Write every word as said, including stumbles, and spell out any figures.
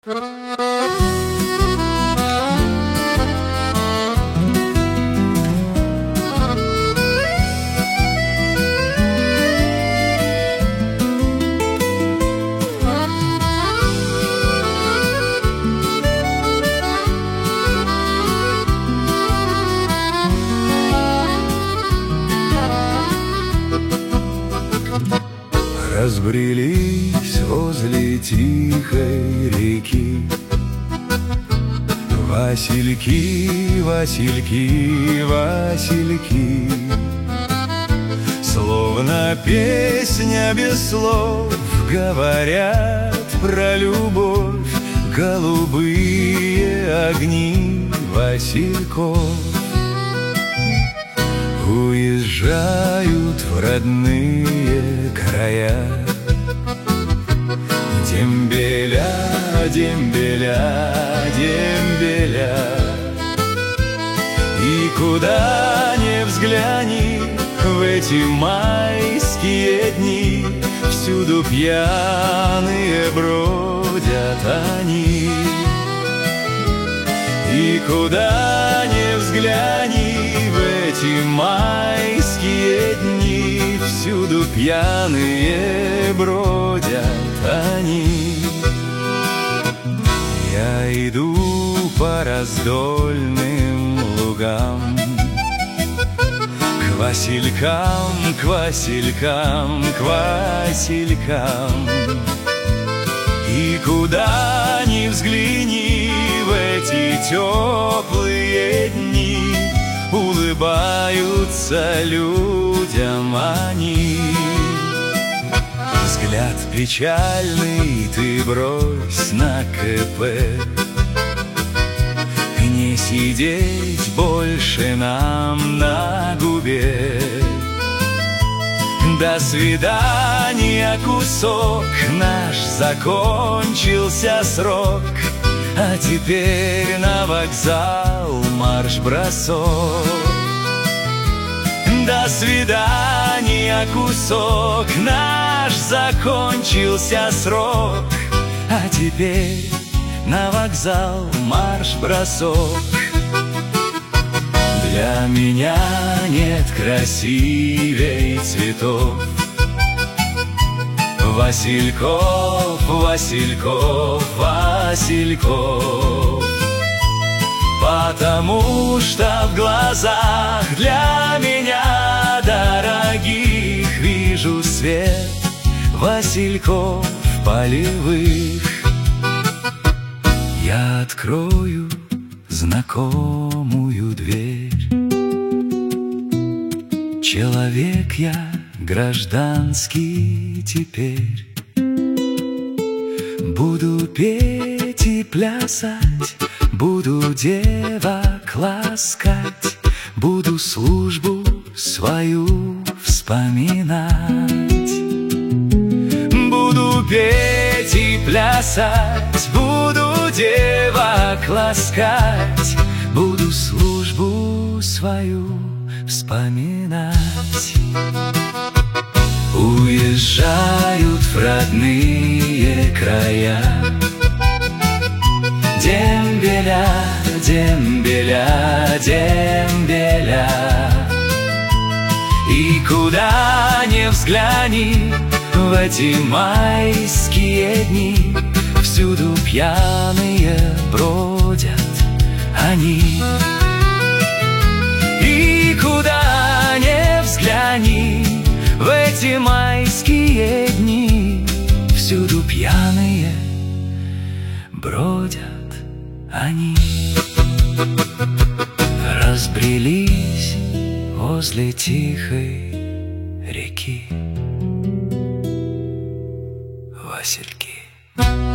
Разбрелись возле тихой реки Васильки, васильки, васильки. Словно песня без слов говорят про любовь голубые огни васильков. Уезжают в родные края дембеля, дембеля, дембеля. И куда ни взгляни в эти майские дни, всюду пьяные бродят они. И куда ни взгляни в эти майские дни, всюду пьяные бродят они. Я иду по раздольным лугам, к василькам, к василькам, к василькам. И куда ни взгляни в эти теплые дни, улыбаются людям они. Взгляд печальный ты брось на КП, не сидеть больше нам на губе. До свидания, кусок, наш закончился срок, а теперь на вокзал марш-бросок. До свидания, кусок, наш закончился срок, а теперь на вокзал марш-бросок. Для меня нет красивей цветов васильков, васильков, васильков. Потому что в глазах для меня дорогих вижу свет васильков полевых. Я открою знакомую дверь. Человек я гражданский теперь. Буду петь и плясать, буду девок ласкать, буду службу свою вспоминать. Буду петь и плясать, буду девок ласкать, буду службу свою вспоминать. Уезжают в родные края дембеля, дембеля, дембеля. И куда ни взгляни в эти майские дни, всюду пьяные бродят они. И куда ни взгляни в эти майские дни, всюду пьяные бродят они. Разбрелись возле тихой реки васильки.